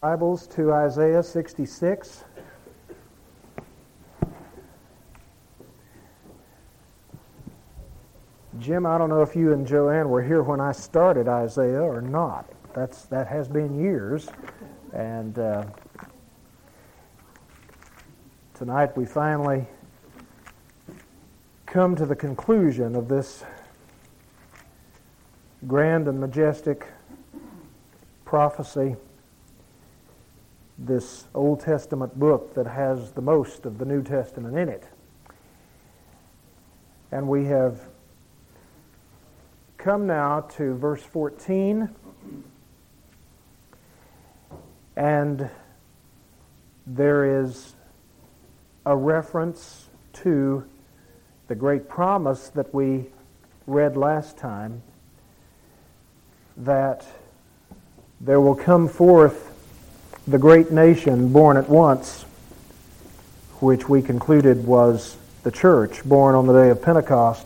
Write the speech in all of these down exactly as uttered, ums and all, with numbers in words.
Bibles to Isaiah sixty-six. Jim, I don't know if you and Joanne were here when I started Isaiah or not. That's that has been years, and uh, tonight we finally come to the conclusion of this grand and majestic prophecy, this Old Testament book that has the most of the New Testament in it. And we have come now to verse fourteen, and there is a reference to the great promise that we read last time, that there will come forth the great nation born at once, which we concluded was the church, born on the day of Pentecost.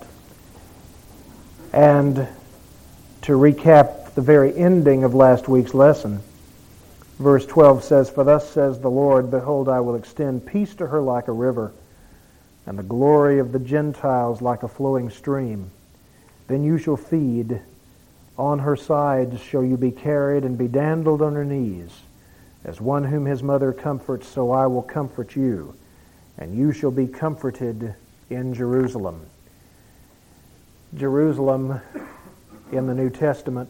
And to recap the very ending of last week's lesson, verse twelve says, "For thus says the Lord, behold, I will extend peace to her like a river, and the glory of the Gentiles like a flowing stream. Then you shall feed, on her sides shall you be carried, and be dandled on her knees. As one whom his mother comforts, so I will comfort you, and you shall be comforted in Jerusalem." Jerusalem in the New Testament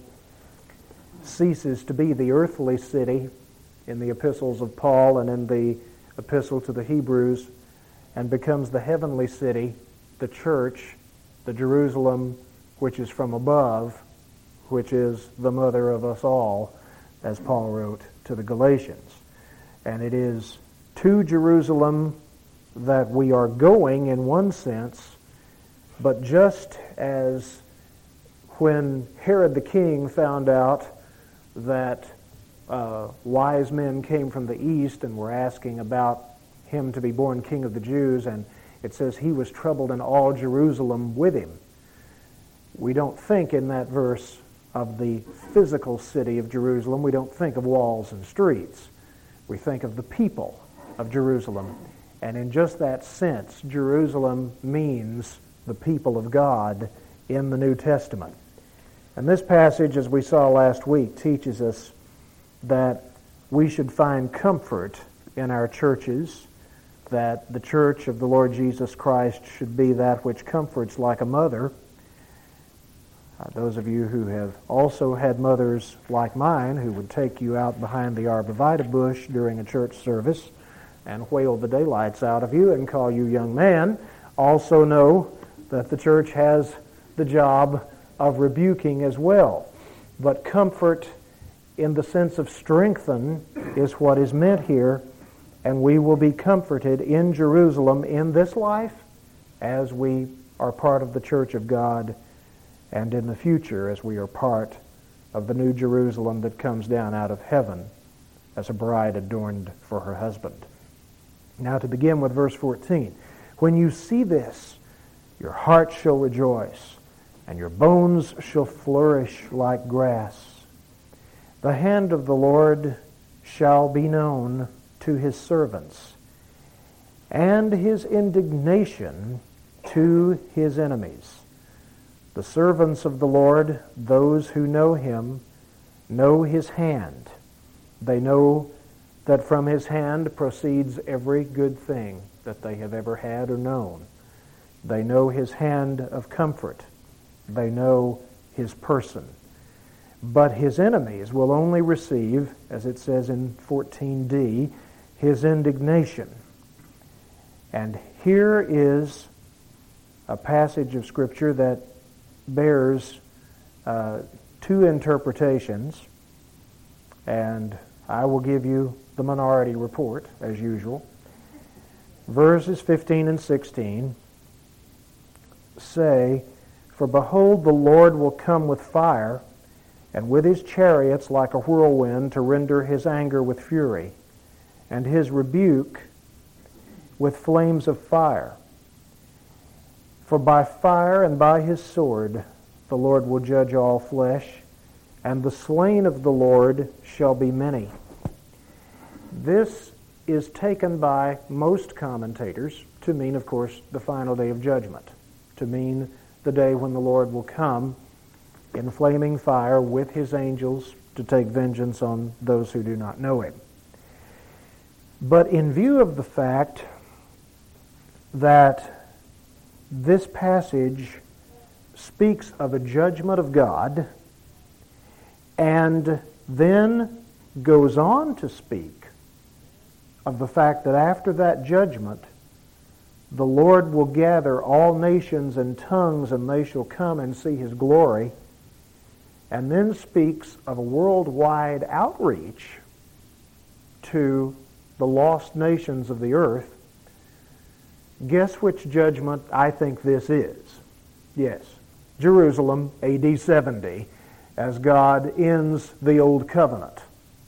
ceases to be the earthly city in the epistles of Paul and in the epistle to the Hebrews, and becomes the heavenly city, the church, the Jerusalem which is from above, which is the mother of us all, as Paul wrote to the Galatians. And it is to Jerusalem that we are going in one sense, but just as when Herod the king found out that uh, wise men came from the east and were asking about him to be born king of the Jews, and it says he was troubled and all Jerusalem with him. We don't think in that verse of the physical city of Jerusalem. We don't think of walls and streets. We think of the people of Jerusalem. And in just that sense, Jerusalem means the people of God in the New Testament. And this passage, as we saw last week, teaches us that we should find comfort in our churches, that the church of the Lord Jesus Christ should be that which comforts like a mother. Uh, those of you who have also had mothers like mine who would take you out behind the arborvitae bush during a church service and whale the daylights out of you and call you young man also know that the church has the job of rebuking as well. But comfort in the sense of strengthen is what is meant here, and we will be comforted in Jerusalem in this life as we are part of the church of God, and in the future as we are part of the new Jerusalem that comes down out of heaven as a bride adorned for her husband. Now to begin with verse fourteen. "When you see this, your heart shall rejoice, and your bones shall flourish like grass. The hand of the Lord shall be known to his servants, and his indignation to his enemies. The servants of the Lord, those who know him, know his hand. They know that from his hand proceeds every good thing that they have ever had or known. They know his hand of comfort. They know his person. But his enemies will only receive, as it says in fourteen d, his indignation." And here is a passage of Scripture that bears uh, two interpretations, and I will give you the minority report, as usual. Verses fifteen and sixteen say, "For behold, the Lord will come with fire, and with his chariots like a whirlwind, to render his anger with fury, and his rebuke with flames of fire. For by fire and by his sword the Lord will judge all flesh, and the slain of the Lord shall be many. This is taken by most commentators to mean, of course, the final day of judgment, to mean the day when the Lord will come in flaming fire with his angels to take vengeance on those who do not know him. But in view of the fact that this passage speaks of a judgment of God and then goes on to speak of the fact that after that judgment, the Lord will gather all nations and tongues, and they shall come and see his glory, and then speaks of a worldwide outreach to the lost nations of the earth, guess which judgment I think this is? Yes, Jerusalem, A D seventy, as God ends the Old Covenant.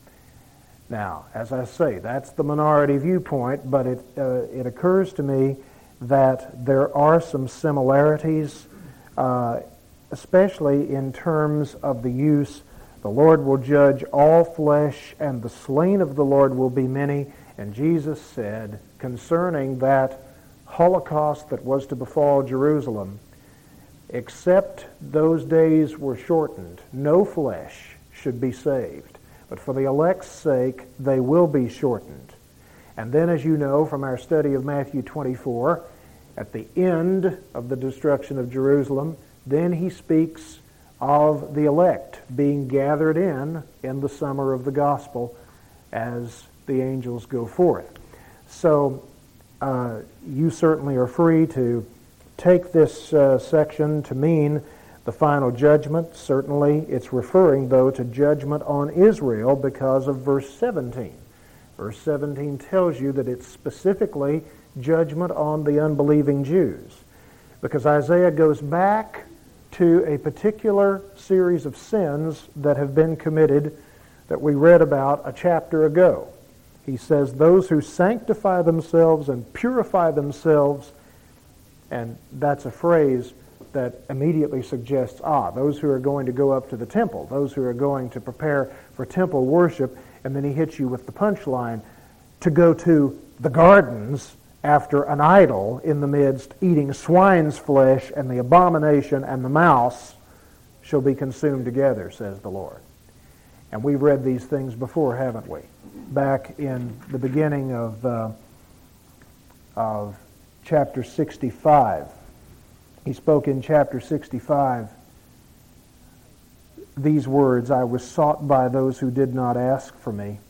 Now, as I say, that's the minority viewpoint, but it, uh, it occurs to me that there are some similarities, uh, especially in terms of the use, the Lord will judge all flesh, and the slain of the Lord will be many. And Jesus said concerning that Holocaust that was to befall Jerusalem, except those days were shortened, no flesh should be saved. But for the elect's sake, they will be shortened. And then, as you know from our study of Matthew twenty-four, at the end of the destruction of Jerusalem, then he speaks of the elect being gathered in in the summer of the gospel as the angels go forth. So uh, you certainly are free to take this uh, section to mean the final judgment. Certainly it's referring, though, to judgment on Israel because of verse seventeen. Verse seventeen tells you that it's specifically judgment on the unbelieving Jews, because Isaiah goes back to a particular series of sins that have been committed that we read about a chapter ago. He says, those who sanctify themselves and purify themselves, and that's a phrase that immediately suggests, ah, those who are going to go up to the temple, those who are going to prepare for temple worship, and then he hits you with the punchline, to go to the gardens after an idol in the midst, eating swine's flesh, and the abomination and the mouse shall be consumed together, says the Lord. And we've read these things before, haven't we? Back in the beginning of, uh, of chapter sixty-five. He spoke in chapter sixty-five these words, I was sought by those who did not ask for me.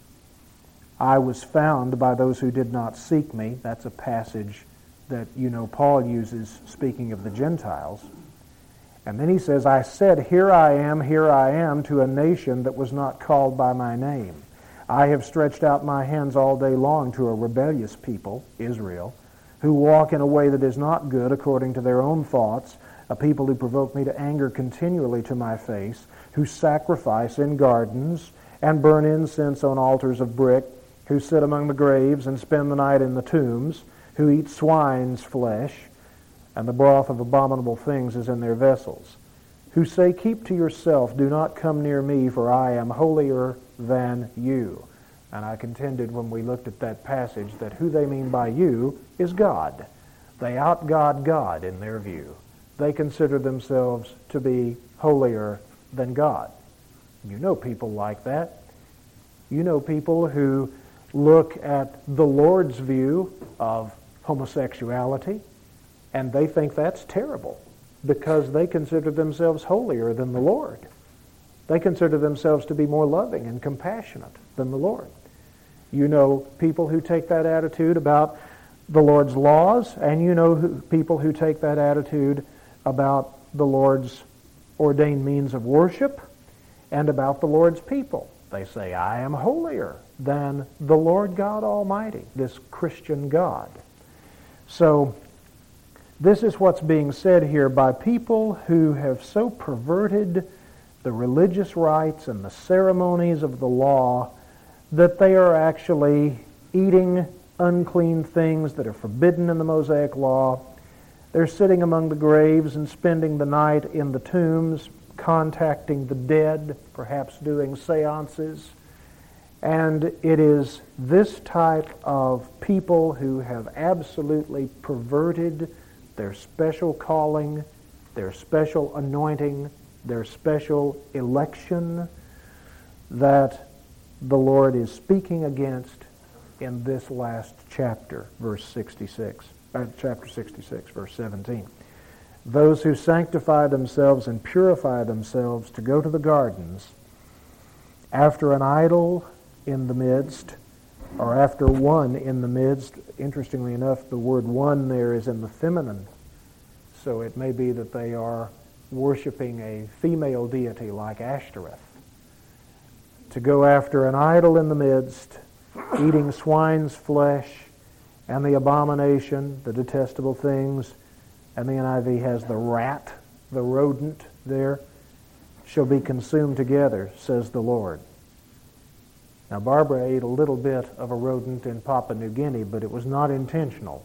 I was found by those who did not seek me. That's a passage that you know Paul uses speaking of the Gentiles. And then he says, I said, here I am, here I am, to a nation that was not called by my name. I have stretched out my hands all day long to a rebellious people, Israel, who walk in a way that is not good according to their own thoughts, a people who provoke me to anger continually to my face, who sacrifice in gardens and burn incense on altars of brick, who sit among the graves and spend the night in the tombs, who eat swine's flesh, and the broth of abominable things is in their vessels, who say, keep to yourself, do not come near me, for I am holier than you. And I contended when we looked at that passage that who they mean by you is God. They out-God God in their view. They consider themselves to be holier than God. You know people like that. You know people who look at the Lord's view of homosexuality, and they think that's terrible because they consider themselves holier than the Lord. They consider themselves to be more loving and compassionate than the Lord. You know people who take that attitude about the Lord's laws, and you know who, people who take that attitude about the Lord's ordained means of worship and about the Lord's people. They say, I am holier than the Lord God Almighty, this Christian God. So this is what's being said here by people who have so perverted the religious rites and the ceremonies of the law that they are actually eating unclean things that are forbidden in the Mosaic law. They're sitting among the graves and spending the night in the tombs, contacting the dead, perhaps doing seances, And it is this type of people who have absolutely perverted their special calling, their special anointing, their special election that the Lord is speaking against in this last chapter, verse sixty-six, uh, chapter sixty-six, verse seventeen. Those who sanctify themselves and purify themselves to go to the gardens after an idol in the midst, or after one in the midst. Interestingly enough, the word one there is in the feminine, so it may be that they are worshiping a female deity like Ashtoreth. To go after an idol in the midst, eating swine's flesh, and the abomination, the detestable things, and the N I V has the rat, the rodent there, shall be consumed together, says the Lord. Now, Barbara ate a little bit of a rodent in Papua New Guinea, but it was not intentional.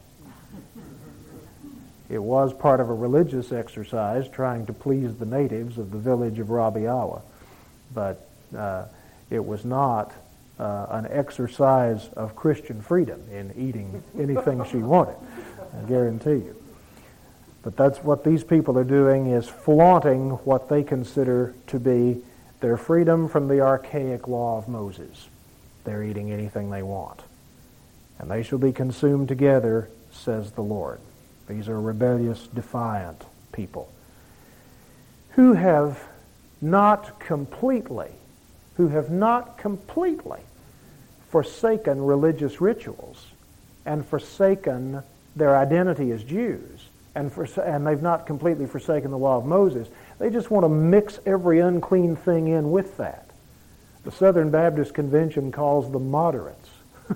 It was part of a religious exercise trying to please the natives of the village of Rabiawa, but uh, it was not uh, an exercise of Christian freedom in eating anything she wanted, I guarantee you. But that's what these people are doing, is flaunting what they consider to be their freedom from the archaic law of Moses. They're eating anything they want. And they shall be consumed together, says the Lord. These are rebellious, defiant people who have not completely, who have not completely forsaken religious rituals and forsaken their identity as Jews, and, for, and they've not completely forsaken the law of Moses. They just want to mix every unclean thing in with that. The Southern Baptist Convention calls them moderates.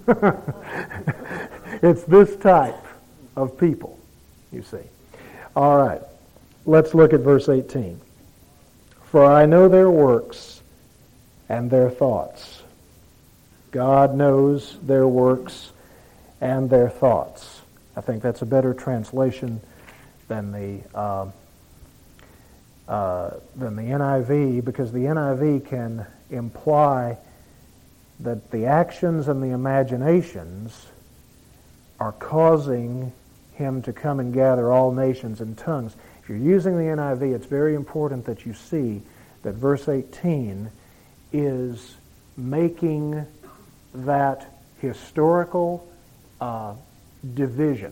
It's this type of people, you see. All right, let's look at verse eighteen. For I know their works and their thoughts. God knows their works and their thoughts. I think that's a better translation than the uh, uh, than the N I V, because the N I V can imply that the actions and the imaginations are causing him to come and gather all nations and tongues. If you're using the N I V, it's very important that you see that verse eighteen is making that historical uh, division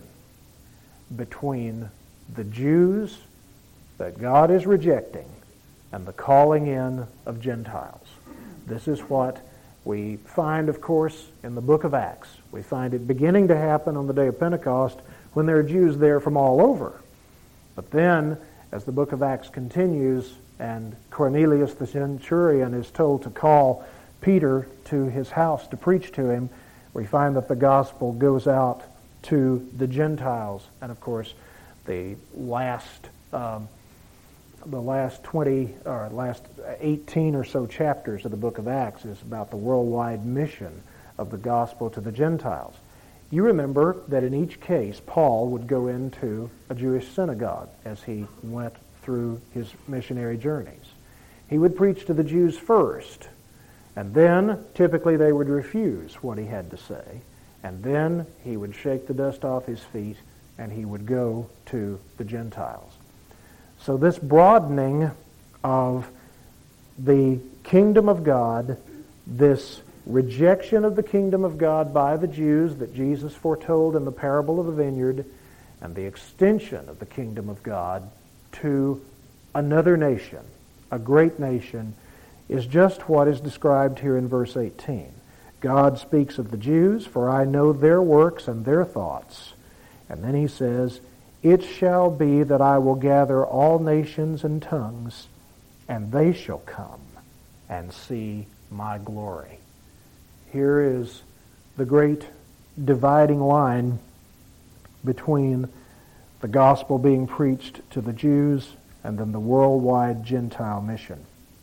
between the Jews that God is rejecting and the calling in of Gentiles. This is what we find, of course, in the book of Acts. We find it beginning to happen on the day of Pentecost when there are Jews there from all over. But then, as the book of Acts continues and Cornelius the centurion is told to call Peter to his house to preach to him, we find that the gospel goes out to the Gentiles. And of course, the last um, the last twenty or last eighteen or so chapters of the book of Acts is about the worldwide mission of the gospel to the Gentiles. You remember that in each case, Paul would go into a Jewish synagogue as he went through his missionary journeys. He would preach to the Jews first, and then typically they would refuse what he had to say, and then he would shake the dust off his feet and he would go to the Gentiles. So this broadening of the kingdom of God, this rejection of the kingdom of God by the Jews that Jesus foretold in the parable of the vineyard, and the extension of the kingdom of God to another nation, a great nation, is just what is described here in verse eighteen. God speaks of the Jews, for I know their works and their thoughts. And then he says, it shall be that I will gather all nations and tongues, and they shall come and see my glory. Here is the great dividing line between the gospel being preached to the Jews and then the worldwide Gentile mission.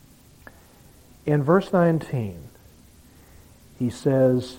In verse nineteen, he says,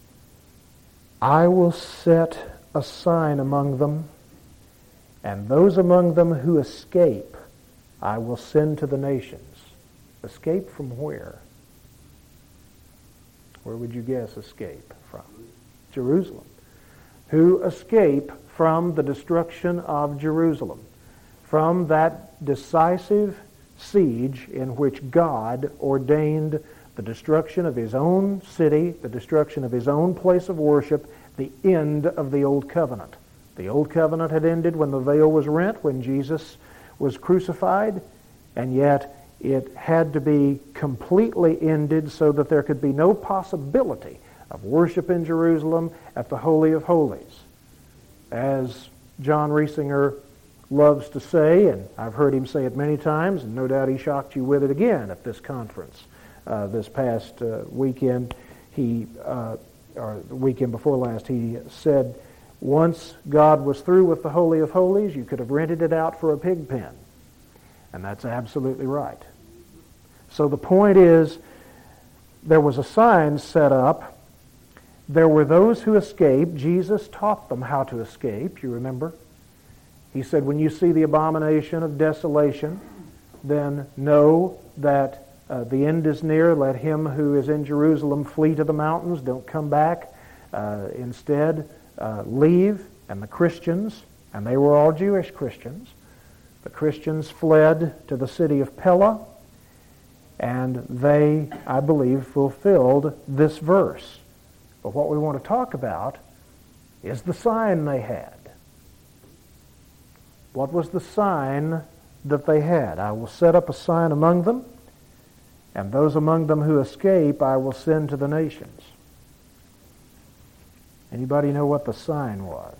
I will set a sign among them, and those among them who escape I will send to the nations. Escape from where? Where would you guess escape from? Jerusalem. Who escape from the destruction of Jerusalem, from that decisive siege in which God ordained the destruction of his own city, the destruction of his own place of worship, the end of the Old Covenant. The Old Covenant had ended when the veil was rent, when Jesus was crucified, and yet it had to be completely ended so that there could be no possibility of worship in Jerusalem at the Holy of Holies. As John Riesinger loves to say, and I've heard him say it many times, and no doubt he shocked you with it again at this conference uh, this past uh, weekend, he, uh, or the weekend before last, he said, once God was through with the Holy of Holies, you could have rented it out for a pig pen. And that's absolutely right. So the point is, there was a sign set up. There were those who escaped. Jesus taught them how to escape, you remember? He said, when you see the abomination of desolation, then know that uh, the end is near. Let him who is in Jerusalem flee to the mountains. Don't come back. Uh, instead, uh, leave. And the Christians, and they were all Jewish Christians, the Christians fled to the city of Pella, and they, I believe, fulfilled this verse. But what we want to talk about is the sign they had. What was the sign that they had? I will set up a sign among them, and those among them who escape I will send to the nations. Anybody know what the sign was?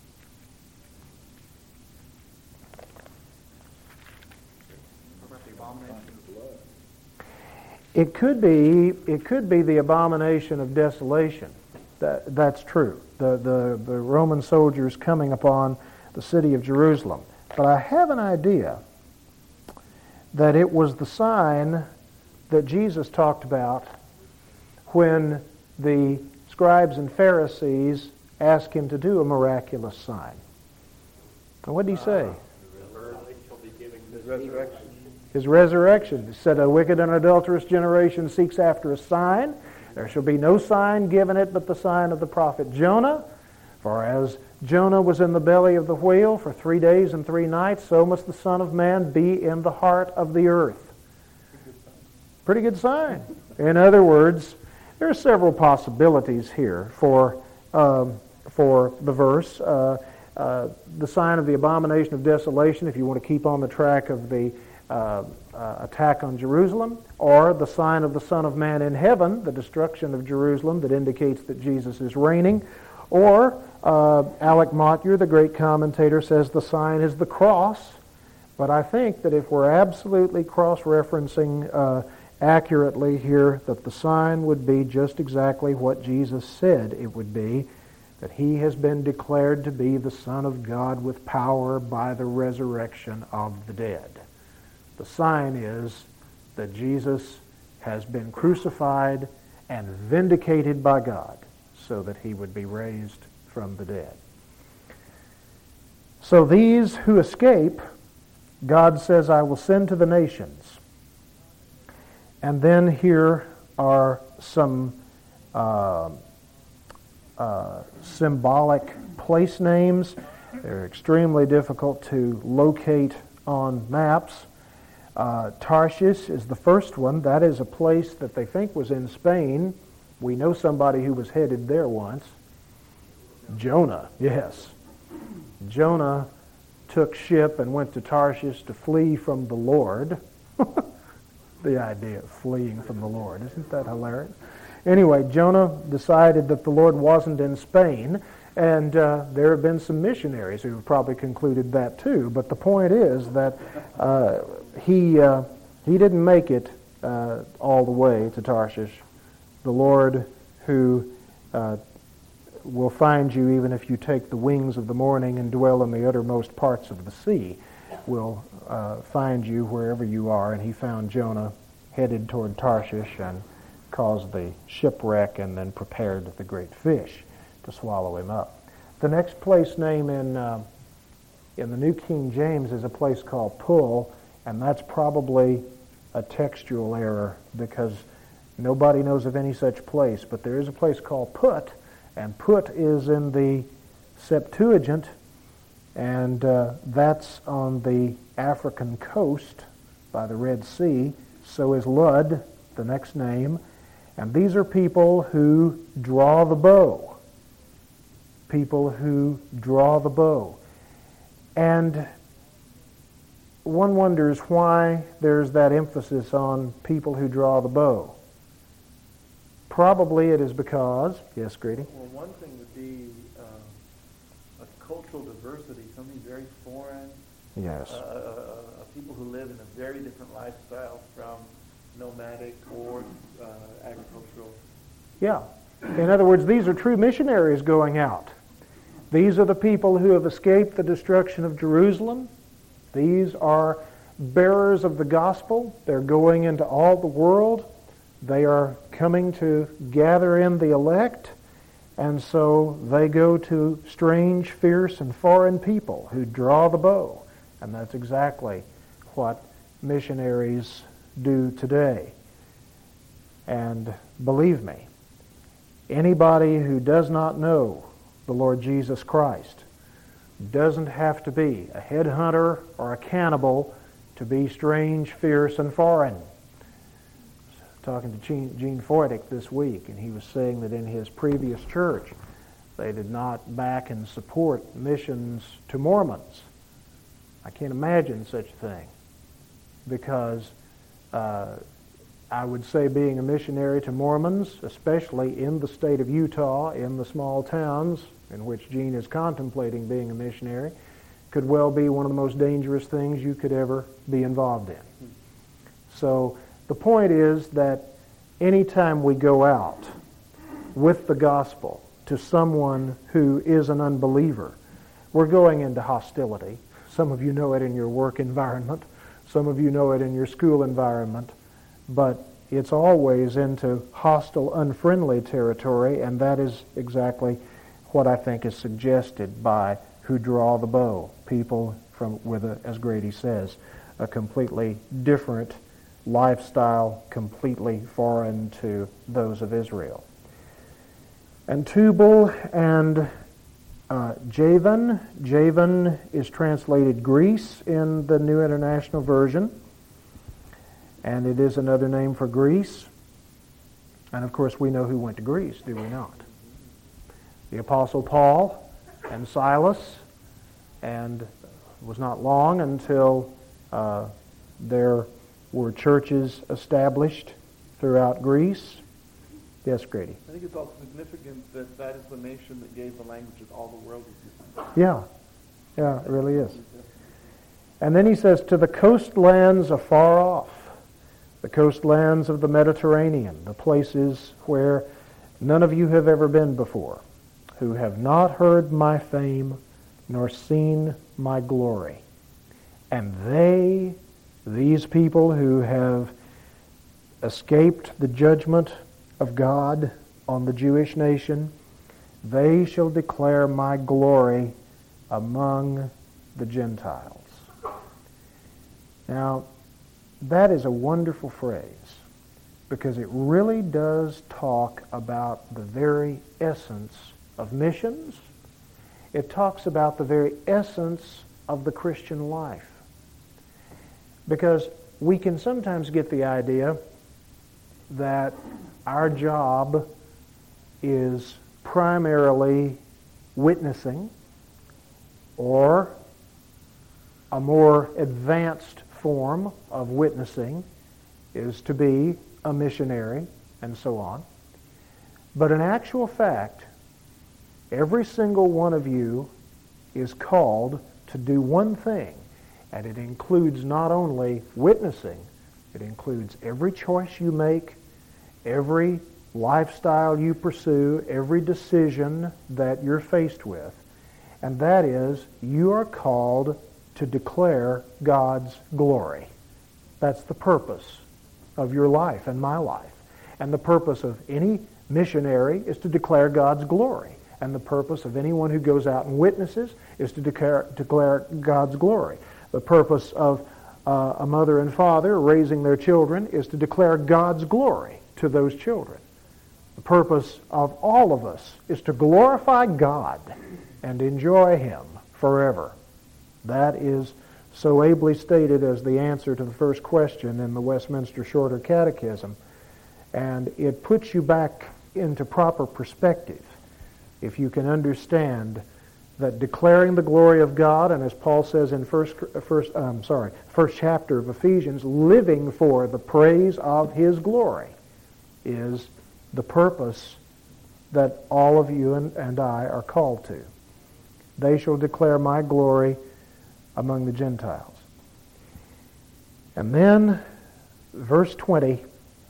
It could be, it could be the abomination of desolation. That, that's true. The, the, the Roman soldiers coming upon the city of Jerusalem. But I have an idea that it was the sign that Jesus talked about when the scribes and Pharisees asked him to do a miraculous sign. And what did he say? His resurrection. His resurrection. He said, a wicked and adulterous generation seeks after a sign. There shall be no sign given it but the sign of the prophet Jonah. For as Jonah was in the belly of the whale for three days and three nights, so must the Son of Man be in the heart of the earth. Pretty good sign. In other words, there are several possibilities here for, um, for the verse. Uh, uh, the sign of the abomination of desolation, if you want to keep on the track of the Uh, uh, attack on Jerusalem, or the sign of the Son of Man in heaven, the destruction of Jerusalem that indicates that Jesus is reigning, or uh, Alec Motyer, the great commentator, says the sign is the cross. But I think that if we're absolutely cross-referencing uh, accurately here, that the sign would be just exactly what Jesus said it would be, that he has been declared to be the Son of God with power by the resurrection of the dead. The sign is that Jesus has been crucified and vindicated by God so that he would be raised from the dead. So these who escape, God says, I will send to the nations. And then here are some uh, uh, symbolic place names. They're extremely difficult to locate on maps. Uh, Tarshish is the first one. That is a place that they think was in Spain. We know somebody who was headed there once. Jonah, yes. Jonah took ship and went to Tarshish to flee from the Lord. The idea of fleeing from the Lord. Isn't that hilarious? Anyway, Jonah decided that the Lord wasn't in Spain, and uh, there have been some missionaries who have probably concluded that too. But the point is that uh, he uh, he didn't make it uh, all the way to Tarshish. The Lord, who uh, will find you even if you take the wings of the morning and dwell in the uttermost parts of the sea, will uh, find you wherever you are. And he found Jonah headed toward Tarshish and caused the shipwreck and then prepared the great fish to swallow him up. The next place name in uh, in the New King James is a place called Pull, and that's probably a textual error because Nobody knows of any such place, but there is a place called Put, and Put is in the Septuagint, and uh, that's on the African coast by the Red Sea. So is Lud, the next name. And these are people who draw the bow. People who draw the bow. And one wonders why there's that emphasis on people who draw the bow. Probably it is because, yes, Grady? Well, one thing would be uh, a cultural diversity, something very foreign. Yes. Uh, uh, people who live in a very different lifestyle from nomadic or uh, agricultural. Yeah. In other words, these are true missionaries going out. These are the people who have escaped the destruction of Jerusalem. These are bearers of the gospel. They're going into all the world. They are coming to gather in the elect. And so they go to strange, fierce, and foreign people who draw the bow. And that's exactly what missionaries do today. And believe me, anybody who does not know the Lord Jesus Christ doesn't have to be a headhunter or a cannibal to be strange, fierce, and foreign. Talking to Gene, Gene Foytick this week, and he was saying that in his previous church they did not back and support missions to Mormons. I can't imagine such a thing, because uh, I would say being a missionary to Mormons, especially in the state of Utah, in the small towns in which Gene is contemplating being a missionary, could well be one of the most dangerous things you could ever be involved in. So the point is that anytime we go out with the gospel to someone who is an unbeliever, we're going into hostility. Some of you know it in your work environment. Some of you know it in your school environment. But it's always into hostile, unfriendly territory, and that is exactly what I think is suggested by who draw the bow. People from, with a, as Grady says, a completely different lifestyle, completely foreign to those of Israel. And Tubal and uh, Javan. Javan is translated Greece in the New International Version, and it is another name for Greece. And of course we know who went to Greece, do we not? The Apostle Paul and Silas, and it was not long until uh, there were churches established throughout Greece. Yes, Grady? I think it's also significant that that is the nation that gave the languages all the world is using. Yeah, yeah, it really is. And then he says, to the coastlands afar off, the coastlands of the Mediterranean, the places where none of you have ever been before, who have not heard my fame nor seen my glory. And they, these people who have escaped the judgment of God on the Jewish nation, they shall declare my glory among the Gentiles. Now, that is a wonderful phrase, because it really does talk about the very essence of missions. It talks about the very essence of the Christian life. Because we can sometimes get the idea that our job is primarily witnessing, or a more advanced form of witnessing is to be a missionary, and so on. But in actual fact, every single one of you is called to do one thing, and it includes not only witnessing, it includes every choice you make, every lifestyle you pursue, every decision that you're faced with, and that is, you are called to declare God's glory. That's the purpose of your life and my life. And the purpose of any missionary is to declare God's glory. And the purpose of anyone who goes out and witnesses is to declare, declare God's glory. The purpose of uh, a mother and father raising their children is to declare God's glory to those children. The purpose of all of us is to glorify God and enjoy Him forever. That is so ably stated as the answer to the first question in the Westminster Shorter Catechism. And it puts you back into proper perspective if you can understand that declaring the glory of God, and as Paul says in first, first, um, sorry, first chapter of Ephesians, living for the praise of His glory, is the purpose that all of you and, and I are called to. They shall declare my glory among the Gentiles. And then verse twenty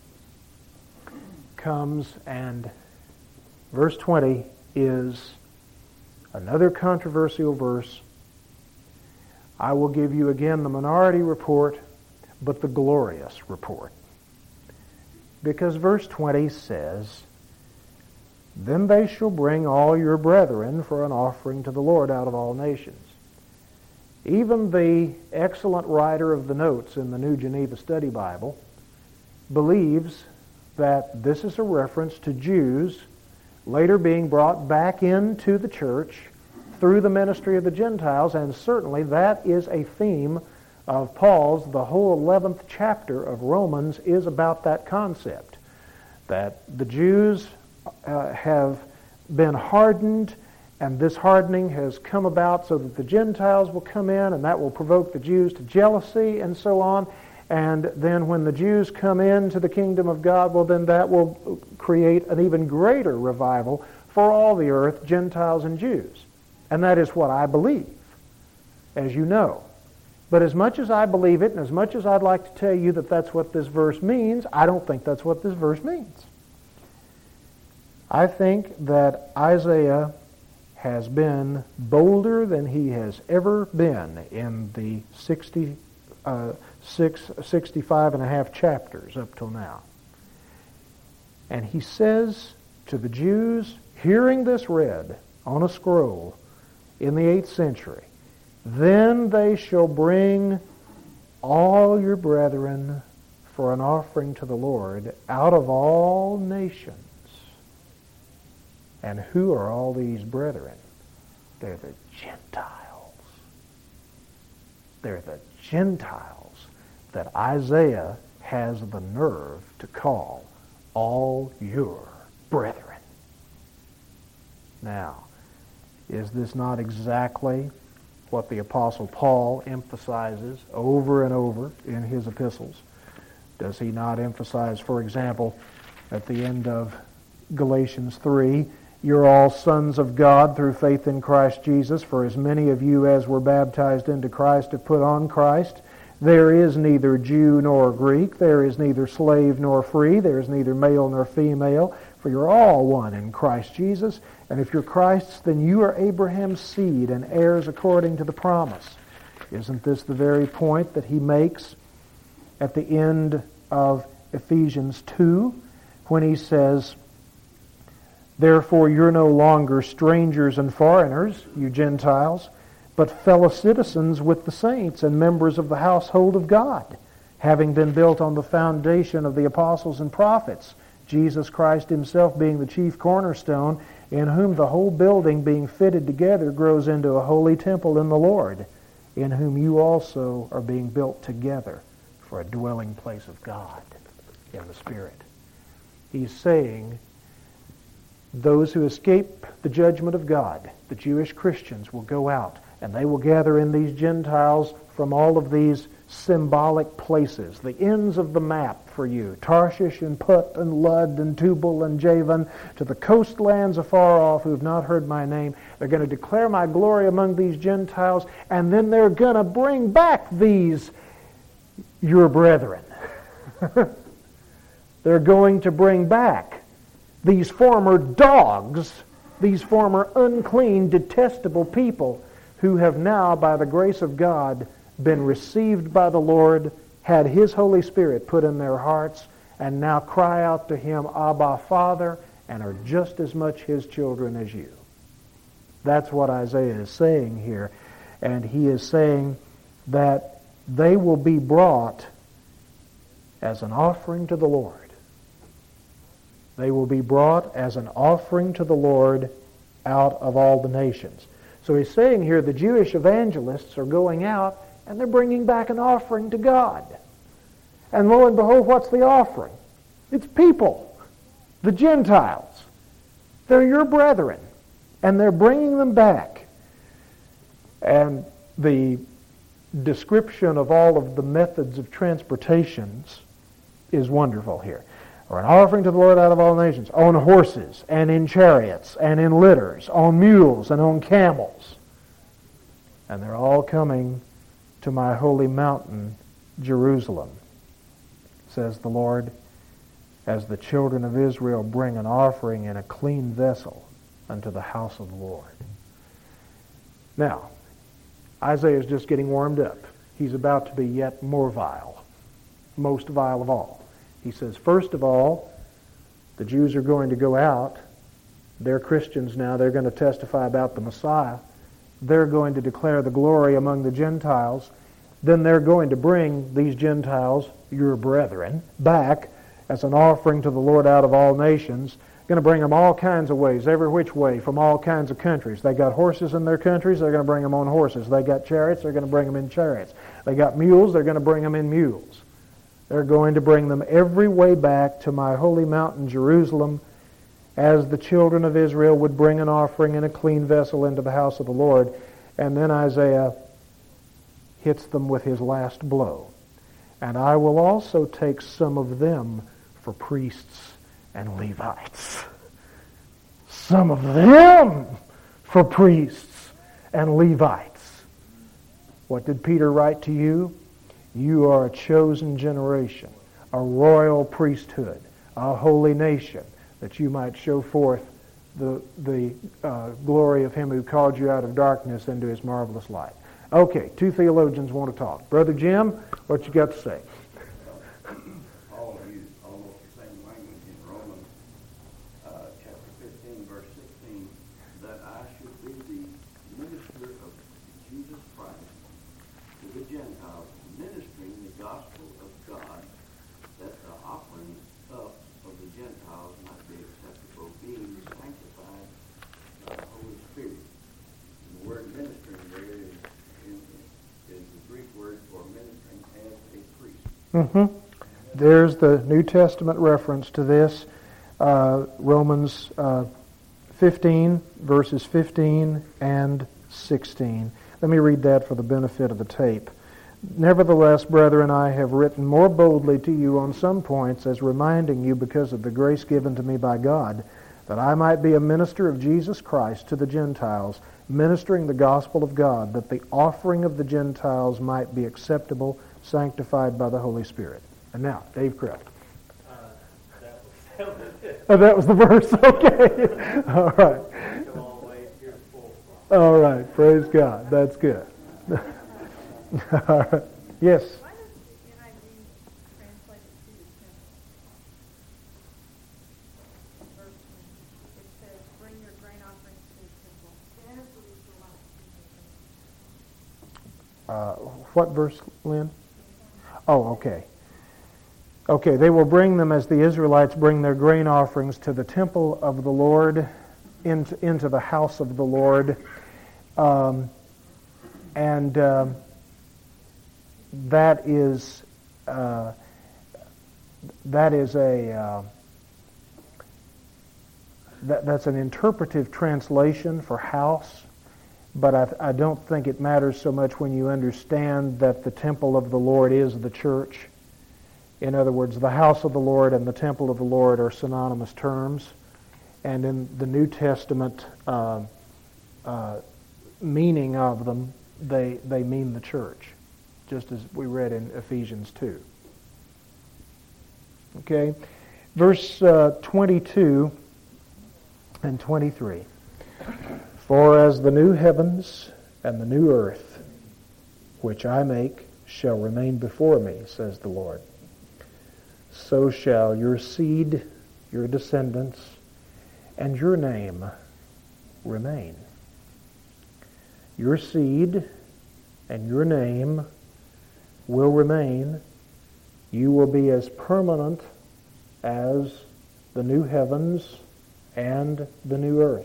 comes, and verse twenty is another controversial verse. I will give you again the minority report, but the glorious report. Because verse twenty says, then they shall bring all your brethren for an offering to the Lord out of all nations. Even the excellent writer of the notes in the New Geneva Study Bible believes that this is a reference to Jews later being brought back into the church through the ministry of the Gentiles, and certainly that is a theme of Paul's. The whole eleventh chapter of Romans is about that concept, that the Jews uh, have been hardened, and this hardening has come about so that the Gentiles will come in, and that will provoke the Jews to jealousy and so on. And then when the Jews come into the kingdom of God, well, then that will create an even greater revival for all the earth, Gentiles and Jews. And that is what I believe, as you know. But as much as I believe it, and as much as I'd like to tell you that that's what this verse means, I don't think that's what this verse means. I think that Isaiah has been bolder than he has ever been in the sixty, uh, six, sixty-five and a half chapters up till now. And he says to the Jews, hearing this read on a scroll in the eighth century, then they shall bring all your brethren for an offering to the Lord out of all nations. And who are all these brethren? They're the Gentiles. They're the Gentiles that Isaiah has the nerve to call all your brethren. Now, is this not exactly what the Apostle Paul emphasizes over and over in his epistles? Does he not emphasize, for example, at the end of Galatians three, you're all sons of God through faith in Christ Jesus, for as many of you as were baptized into Christ have put on Christ. There is neither Jew nor Greek, there is neither slave nor free, there is neither male nor female, for you're all one in Christ Jesus. And if you're Christ's, then you are Abraham's seed and heirs according to the promise. Isn't this the very point that he makes at the end of Ephesians two, when he says, therefore you're no longer strangers and foreigners, you Gentiles, but fellow citizens with the saints and members of the household of God, having been built on the foundation of the apostles and prophets, Jesus Christ himself being the chief cornerstone, in whom the whole building being fitted together grows into a holy temple in the Lord, in whom you also are being built together for a dwelling place of God in the Spirit. He's saying, those who escape the judgment of God, the Jewish Christians, will go out and they will gather in these Gentiles from all of these symbolic places, the ends of the map for you, Tarshish and Put and Lud and Tubal and Javan, to the coastlands afar off who have not heard my name. They're going to declare my glory among these Gentiles, and then they're going to bring back these your brethren. They're going to bring back these former dogs, these former unclean, detestable people who have now, by the grace of God, been received by the Lord, had His Holy Spirit put in their hearts, and now cry out to Him, Abba, Father, and are just as much His children as you. That's what Isaiah is saying here. And he is saying that they will be brought as an offering to the Lord. They will be brought as an offering to the Lord out of all the nations. So he's saying here the Jewish evangelists are going out and they're bringing back an offering to God. And lo and behold, what's the offering? It's people, the Gentiles. They're your brethren, and they're bringing them back. And the description of all of the methods of transportations is wonderful here. Or an offering to the Lord out of all nations, on horses, and in chariots, and in litters, on mules, and on camels. And they're all coming to my holy mountain, Jerusalem, says the Lord, as the children of Israel bring an offering in a clean vessel unto the house of the Lord. Now, Isaiah is just getting warmed up. He's about to be yet more vile, most vile of all. He says, first of all, the Jews are going to go out. They're Christians now. They're going to testify about the Messiah. They're going to declare the glory among the Gentiles. Then they're going to bring these Gentiles, your brethren, back as an offering to the Lord out of all nations. Going to bring them all kinds of ways, every which way, from all kinds of countries. They got horses in their countries, they're going to bring them on horses. They got chariots, they're going to bring them in chariots. They got mules, they're going to bring them in mules. They're going to bring them every way back to my holy mountain, Jerusalem, as the children of Israel would bring an offering in a clean vessel into the house of the Lord. And then Isaiah hits them with his last blow. And I will also take some of them for priests and Levites. Some of them for priests and Levites. What did Peter write to you? You are a chosen generation, a royal priesthood, a holy nation, that you might show forth the, the uh, glory of him who called you out of darkness into his marvelous light. Okay, two theologians want to talk. Brother Jim, what you got to say? Paul used almost the same language in Romans uh, chapter fifteen, verse sixteen, that I should be the minister of Jesus Christ to the Gentiles, ministering the gospel of God, that the offering up of the Gentiles might be acceptable, being sanctified by the Holy Spirit. And the word ministering there is, is, is the Greek word for ministering as a priest. Mm-hmm. There's the New Testament reference to this. Uh, Romans uh, fifteen, verses fifteen and sixteen. Let me read that for the benefit of the tape. Nevertheless, brethren, I have written more boldly to you on some points, as reminding you, because of the grace given to me by God, that I might be a minister of Jesus Christ to the Gentiles, ministering the gospel of God, that the offering of the Gentiles might be acceptable, sanctified by the Holy Spirit. And now, Dave Kraft. Uh, that was, that was it. Oh, that was the verse. Okay. All right. Come all the way here full. All right. Praise God. That's good. All right. Yes. Why does the N I V translate it to the temple? Verse one, it says, bring your grain offerings to the temple. As the Israelites. Uh, what verse, Lynn? Oh, okay. Okay, they will bring them as the Israelites bring their grain offerings to the temple of the Lord, into, into the house of the Lord. Um, and um, that is uh, that is a uh, that, that's an interpretive translation for house. But I, I don't think it matters so much when you understand that the temple of the Lord is the church. In other words, the house of the Lord and the temple of the Lord are synonymous terms. And in the New Testament uh, uh, meaning of them, they, they mean the church, just as we read in Ephesians two. Okay? Verse uh, twenty-two and twenty-three. For as the new heavens and the new earth, which I make, shall remain before me, says the Lord, so shall your seed, your descendants, and your name remain. Your seed and your name will remain. You will be as permanent as the new heavens and the new earth.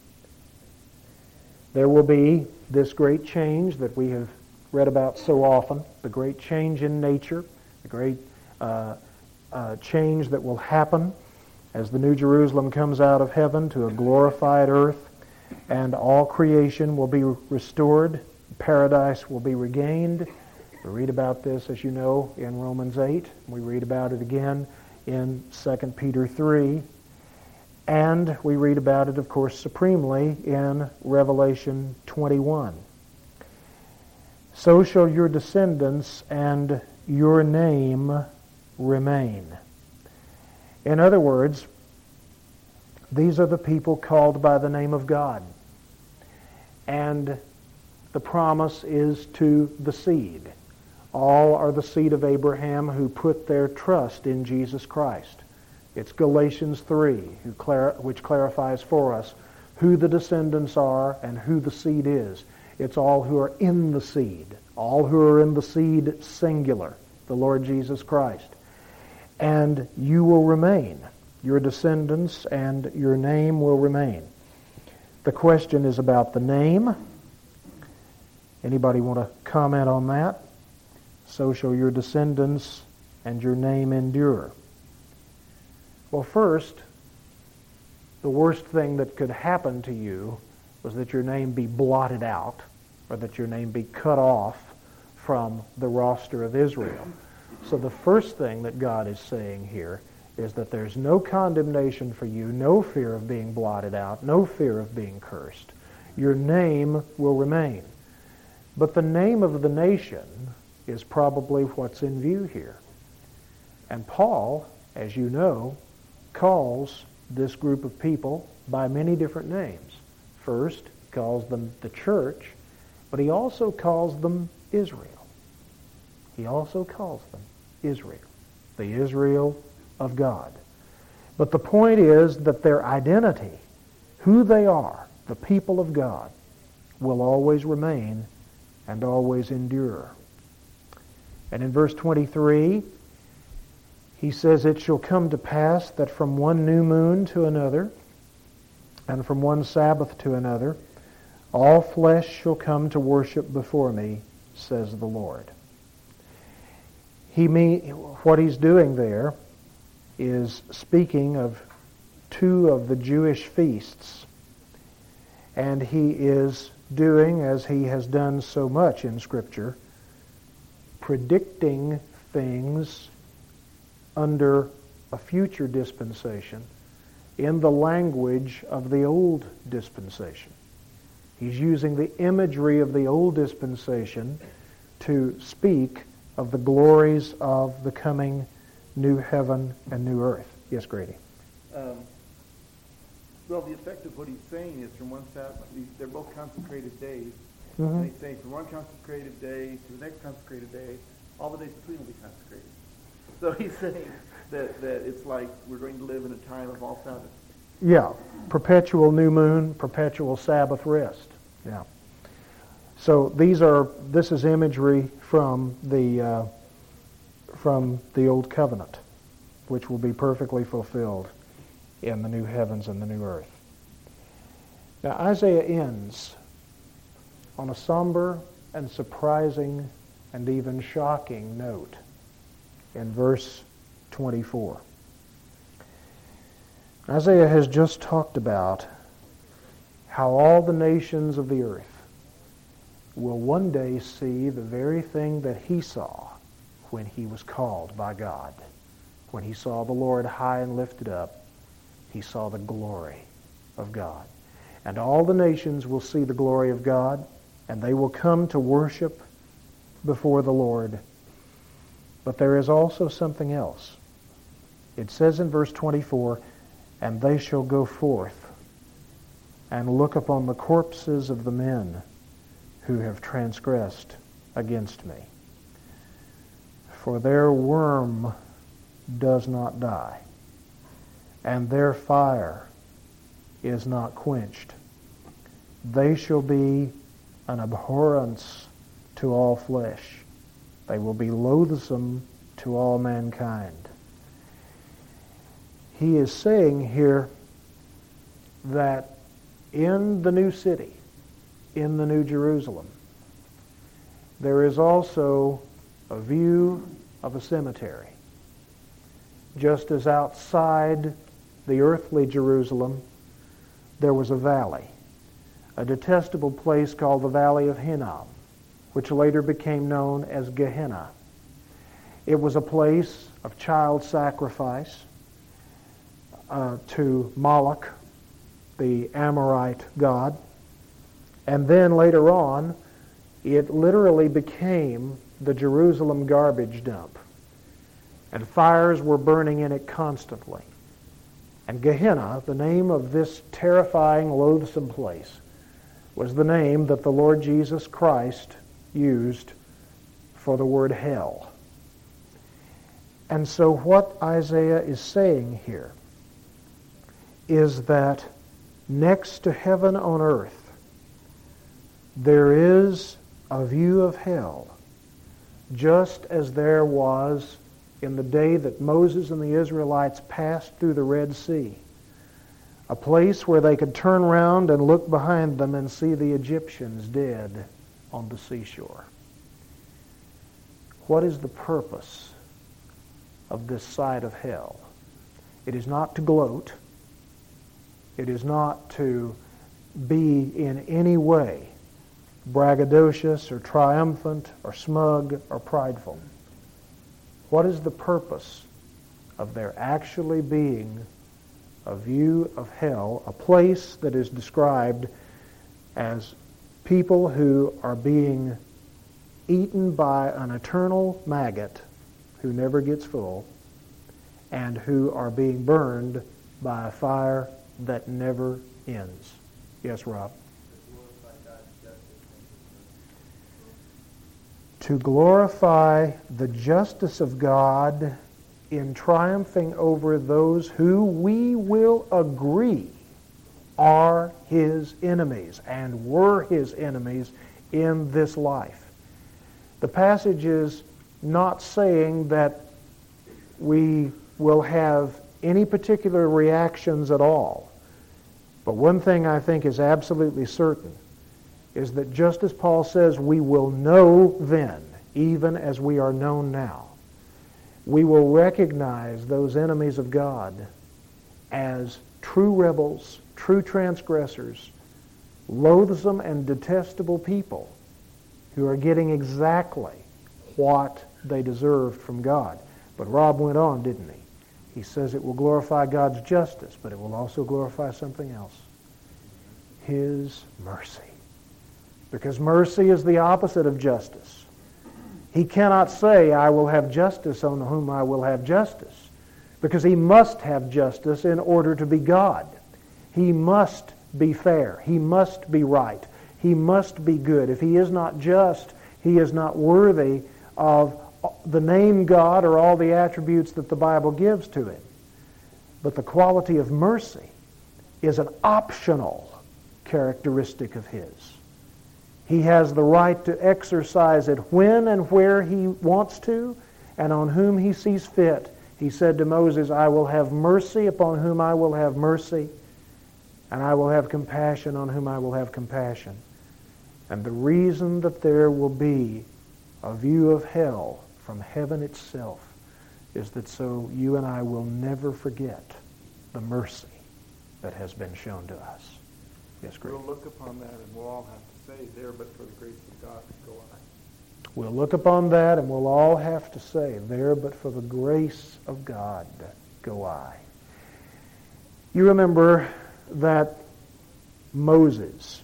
There will be this great change that we have read about so often, the great change in nature, the great uh, uh, change that will happen as the New Jerusalem comes out of heaven to a glorified earth, and all creation will be restored. Paradise will be regained. We read about this, as you know, in Romans eight. We read about it again in Second Peter three. And we read about it, of course, supremely in Revelation twenty-one. So shall your descendants and your name remain. In other words, these are the people called by the name of God. And the promise is to the seed. All are the seed of Abraham who put their trust in Jesus Christ. It's Galatians three, who clar- which clarifies for us who the descendants are and who the seed is. It's all who are in the seed, all who are in the seed singular, the Lord Jesus Christ. And you will remain. Your descendants and your name will remain. The question is about the name. Anybody want to comment on that? So shall your descendants and your name endure. Well, first, the worst thing that could happen to you was that your name be blotted out, or that your name be cut off from the roster of Israel. So the first thing that God is saying here is that there's no condemnation for you, no fear of being blotted out, no fear of being cursed. Your name will remain. But the name of the nation is probably what's in view here. And Paul, as you know, calls this group of people by many different names. First, he calls them the church, but he also calls them Israel. He also calls them Israel, the Israel of God. But the point is that their identity, who they are, the people of God, will always remain and always endure. And in verse twenty-three, he says, "It shall come to pass that from one new moon to another, and from one Sabbath to another, all flesh shall come to worship before me, says the Lord." He mean, what he's doing there is speaking of two of the Jewish feasts. And he is doing, as he has done so much in Scripture, predicting things under a future dispensation in the language of the old dispensation. He's using the imagery of the old dispensation to speak of the glories of the coming new heaven and new earth. Yes, Grady? Um, well, the effect of what he's saying is from one Sabbath, they're both consecrated days. Mm-hmm. And he's saying from one consecrated day to the next consecrated day, all the days between will be consecrated. So he's saying that, that it's like we're going to live in a time of all Sabbaths. Yeah, perpetual new moon, perpetual Sabbath rest. Yeah. So these are this is imagery from the uh, from the old covenant, which will be perfectly fulfilled in the new heavens and the new earth. Now Isaiah ends on a somber and surprising and even shocking note in verse twenty-four. Isaiah has just talked about how all the nations of the earth will one day see the very thing that he saw when he was called by God. When he saw the Lord high and lifted up, he saw the glory of God. And all the nations will see the glory of God, and they will come to worship before the Lord. But there is also something else. It says in verse twenty-four, "And they shall go forth and look upon the corpses of the men who have transgressed against me. For their worm does not die, and their fire is not quenched. They shall be an abhorrence to all flesh. They will be loathsome to all mankind." he is saying here that in the new city, in the New Jerusalem, there is also a view of a cemetery. Just as outside the earthly Jerusalem, there was a valley, a detestable place called the Valley of Hinnom, which later became known as Gehenna. It was a place of child sacrifice uh, to Moloch, the Amorite god. And then later on, it literally became the Jerusalem garbage dump. And fires were burning in it constantly. And Gehenna, the name of this terrifying, loathsome place, was the name that the Lord Jesus Christ used for the word hell. And so what Isaiah is saying here is that next to heaven on earth, there is a view of hell, just as there was in the day that Moses and the Israelites passed through the Red Sea, a place where they could turn around and look behind them and see the Egyptians dead on the seashore. What is the purpose of this side of hell? It is not to gloat. It is not to be in any way braggadocious or triumphant or smug or prideful. What is the purpose of there actually being a view of hell, a place that is described as people who are being eaten by an eternal maggot who never gets full, and who are being burned by a fire that never ends? Yes, Rob? To glorify the justice of God in triumphing over those who we will agree are his enemies and were his enemies in this life. The passage is not saying that we will have any particular reactions at all. But one thing I think is absolutely certain is that just as Paul says, we will know then, even as we are known now, we will recognize those enemies of God as true rebels, true transgressors, loathsome and detestable people who are getting exactly what they deserved from God. But Rob went on, didn't he? He says it will glorify God's justice, but it will also glorify something else. His mercy. Because mercy is the opposite of justice. He cannot say, I will have justice on whom I will have justice, because he must have justice in order to be God. He must be fair. He must be right. He must be good. If he is not just, he is not worthy of the name God or all the attributes that the Bible gives to him. But the quality of mercy is an optional characteristic of his. He has the right to exercise it when and where he wants to, and on whom he sees fit. He said to Moses, I will have mercy upon whom I will have mercy, and I will have compassion on whom I will have compassion. And the reason that there will be a view of hell from heaven itself is that so you and I will never forget the mercy that has been shown to us. Yes, Greg. We'll look upon that and we'll all have to say, there but for the grace of God go I. We'll look upon that and we'll all have to say, there but for the grace of God go I. You remember that Moses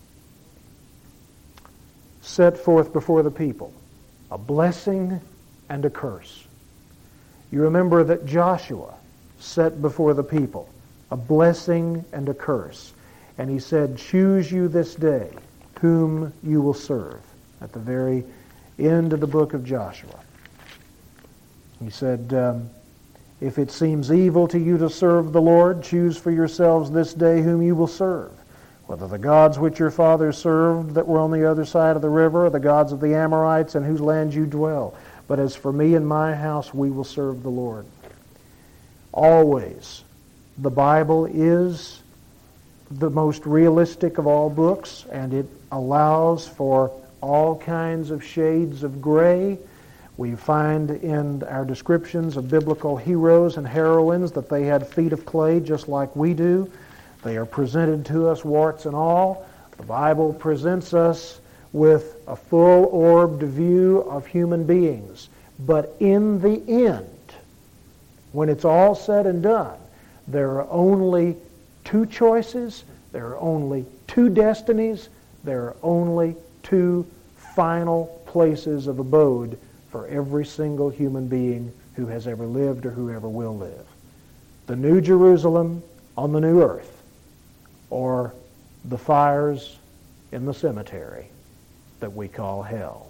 set forth before the people a blessing and a curse. You remember that Joshua set before the people a blessing and a curse. And he said, choose you this day whom you will serve. At the very end of the book of Joshua. He said, um, if it seems evil to you to serve the Lord, choose for yourselves this day whom you will serve. Whether the gods which your fathers served that were on the other side of the river, or the gods of the Amorites in whose land you dwell. But as for me and my house, we will serve the Lord. Always. The Bible is the most realistic of all books, and it allows for all kinds of shades of gray. We find in our descriptions of biblical heroes and heroines that they had feet of clay just like we do. They are presented to us warts and all. The Bible presents us with a full-orbed view of human beings. But in the end, when it's all said and done, there are only two choices, there are only two destinies, there are only two final places of abode for every single human being who has ever lived or who ever will live. The New Jerusalem on the new earth, or the fires in the cemetery that we call hell.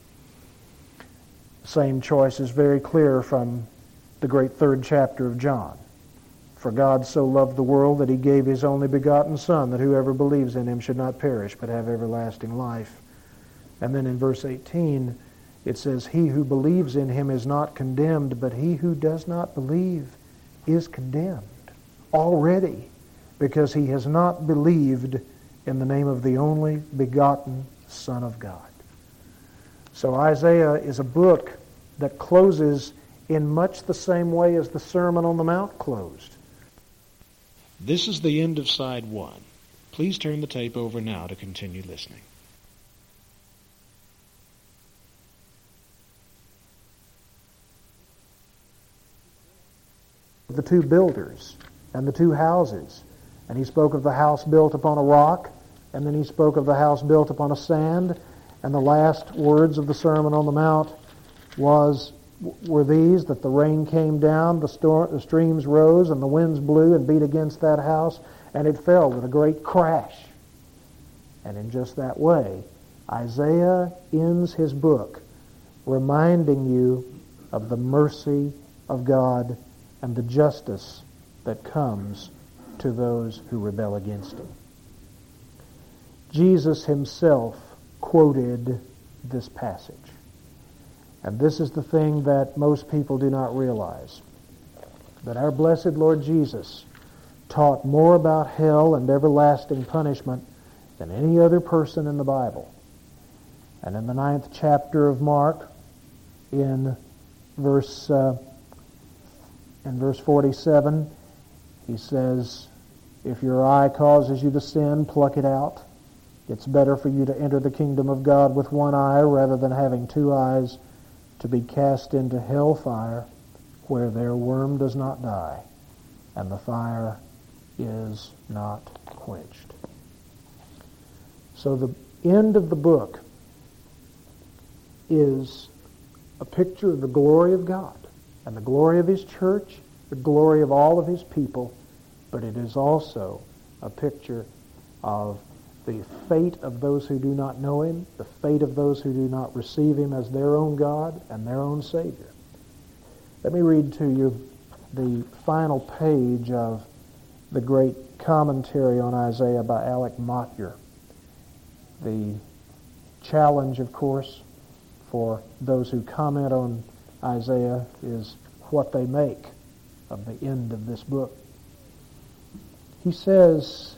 The same choice is very clear from the great third chapter of John. For God so loved the world that he gave his only begotten Son, that whoever believes in him should not perish but have everlasting life. And then in verse eighteen, it says, he who believes in him is not condemned, but he who does not believe is condemned already, because he has not believed in the name of the only begotten Son of God. So Isaiah is a book that closes in much the same way as the Sermon on the Mount closed. This is the end of side one. Please turn the tape over now to continue listening. The two builders and the two houses. And he spoke of the house built upon a rock, and then he spoke of the house built upon a sand. And the last words of the Sermon on the Mount was were these, that the rain came down, the, storm, the streams rose, and the winds blew and beat against that house, and it fell with a great crash. And in just that way, Isaiah ends his book reminding you of the mercy of God and the justice that comes to those who rebel against him. Jesus himself quoted this passage. And this is the thing that most people do not realize, that our blessed Lord Jesus taught more about hell and everlasting punishment than any other person in the Bible. And in the ninth chapter of Mark, in verse uh, in verse forty-seven, he says, if your eye causes you to sin, pluck it out. It's better for you to enter the kingdom of God with one eye rather than having two eyes, to be cast into hell fire, where their worm does not die, and the fire is not quenched. So the end of the book is a picture of the glory of God and the glory of his church, the glory of all of his people, but it is also a picture of the fate of those who do not know him, the fate of those who do not receive him as their own God and their own Savior. Let me read to you the final page of the great commentary on Isaiah by Alec Motyer. The challenge, of course, for those who comment on Isaiah is what they make of the end of this book. He says,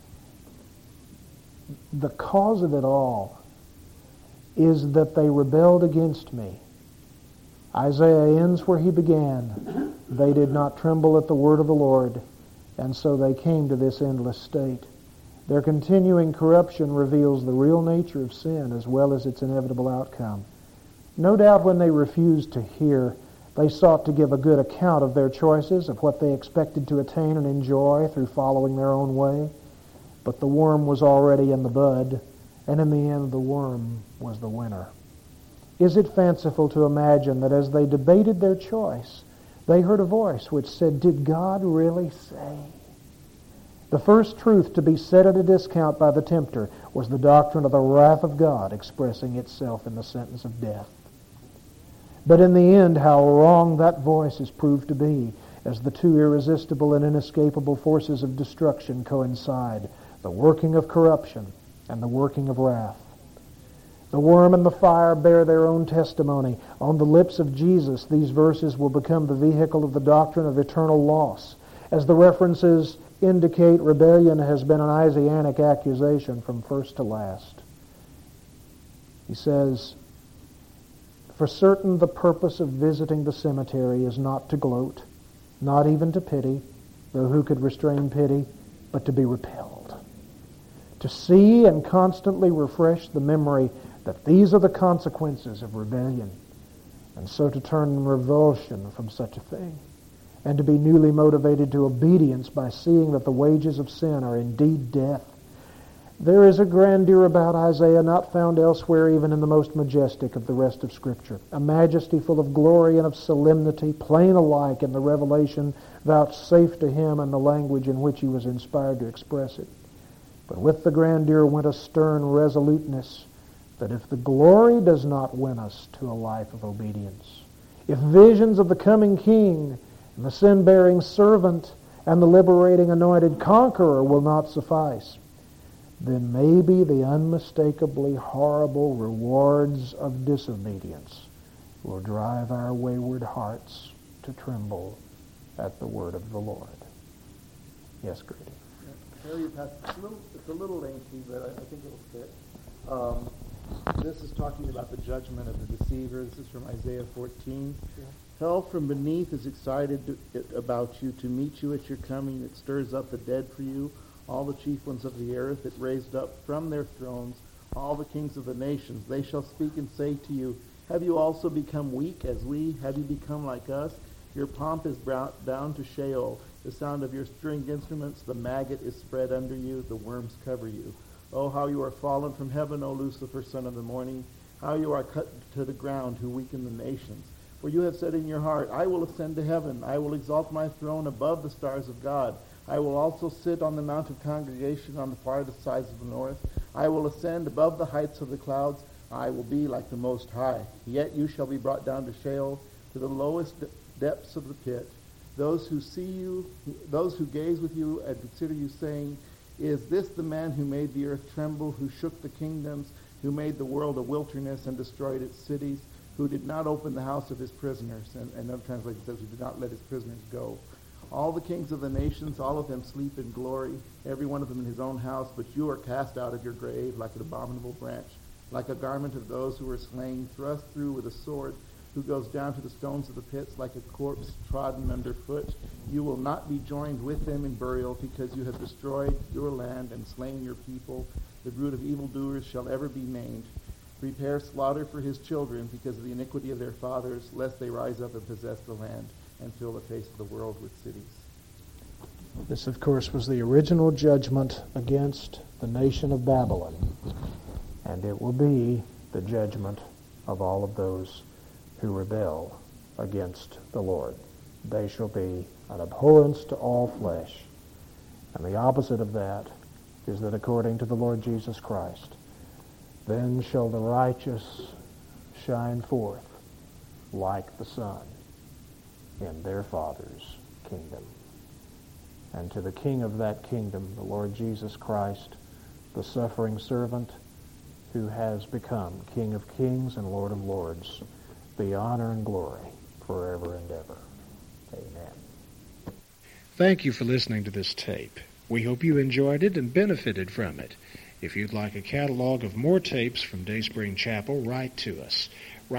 the cause of it all is that they rebelled against me. Isaiah ends where he began. They did not tremble at the word of the Lord, and so they came to this endless state. Their continuing corruption reveals the real nature of sin as well as its inevitable outcome. No doubt when they refused to hear, they sought to give a good account of their choices, of what they expected to attain and enjoy through following their own way. But the worm was already in the bud, and in the end the worm was the winner. Is it fanciful to imagine that as they debated their choice, they heard a voice which said, did God really say? The first truth to be set at a discount by the tempter was the doctrine of the wrath of God expressing itself in the sentence of death. But in the end, how wrong that voice is proved to be, as the two irresistible and inescapable forces of destruction coincide, the working of corruption and the working of wrath. The worm and the fire bear their own testimony. On the lips of Jesus, these verses will become the vehicle of the doctrine of eternal loss. As the references indicate, rebellion has been an Isaianic accusation from first to last. He says, "For certain the purpose of visiting the cemetery is not to gloat, not even to pity, though who could restrain pity, but to be repelled. To see and constantly refresh the memory that these are the consequences of rebellion, and so to turn in revulsion from such a thing, and to be newly motivated to obedience by seeing that the wages of sin are indeed death." There is a grandeur about Isaiah not found elsewhere, even in the most majestic of the rest of Scripture. A majesty full of glory and of solemnity, plain alike in the revelation vouchsafed to him and the language in which he was inspired to express it. But with the grandeur went a stern resoluteness that if the glory does not win us to a life of obedience, if visions of the coming King and the sin-bearing servant and the liberating anointed conqueror will not suffice, then maybe the unmistakably horrible rewards of disobedience will drive our wayward hearts to tremble at the word of the Lord. Yes, Grady. Yeah, Harry, it's a little, it's a little lengthy, but I, I think it'll fit. Um, this is talking about the judgment of the deceiver. This is from Isaiah fourteen. Yeah. Hell from beneath is excited to, about you, to meet you at your coming. It stirs up the dead for you. All the chief ones of the earth it raised up from their thrones, all the kings of the nations. They shall speak and say to you, have you also become weak as we? Have you become like us? Your pomp is brought down to Sheol. The sound of your stringed instruments, the maggot is spread under you, the worms cover you. Oh, how you are fallen from heaven, O Lucifer, son of the morning. How you are cut to the ground, who weaken the nations. For you have said in your heart, I will ascend to heaven. I will exalt my throne above the stars of God. I will also sit on the mount of congregation on the farthest sides of the north. I will ascend above the heights of the clouds. I will be like the Most High. Yet you shall be brought down to Sheol, to the lowest de- depths of the pit. Those who see you, those who gaze with you and consider you, saying, is this the man who made the earth tremble, who shook the kingdoms, who made the world a wilderness and destroyed its cities, who did not open the house of his prisoners? And another translation says, who did not let his prisoners go. All the kings of the nations, all of them sleep in glory, every one of them in his own house, but you are cast out of your grave like an abominable branch, like a garment of those who are slain, thrust through with a sword, who goes down to the stones of the pits like a corpse trodden underfoot. You will not be joined with them in burial, because you have destroyed your land and slain your people. The brood of evildoers shall ever be named. Prepare slaughter for his children because of the iniquity of their fathers, lest they rise up and possess the land and fill the face of the world with cities. This, of course, was the original judgment against the nation of Babylon, and it will be the judgment of all of those who rebel against the Lord. They shall be an abhorrence to all flesh. And the opposite of that is that according to the Lord Jesus Christ, then shall the righteous shine forth like the sun in their Father's kingdom. And to the King of that kingdom, the Lord Jesus Christ, the suffering servant who has become King of kings and Lord of lords, be honor and glory forever and ever. Amen. Thank you for listening to this tape. We hope you enjoyed it and benefited from it. If you'd like a catalog of more tapes from Dayspring Chapel, write to us.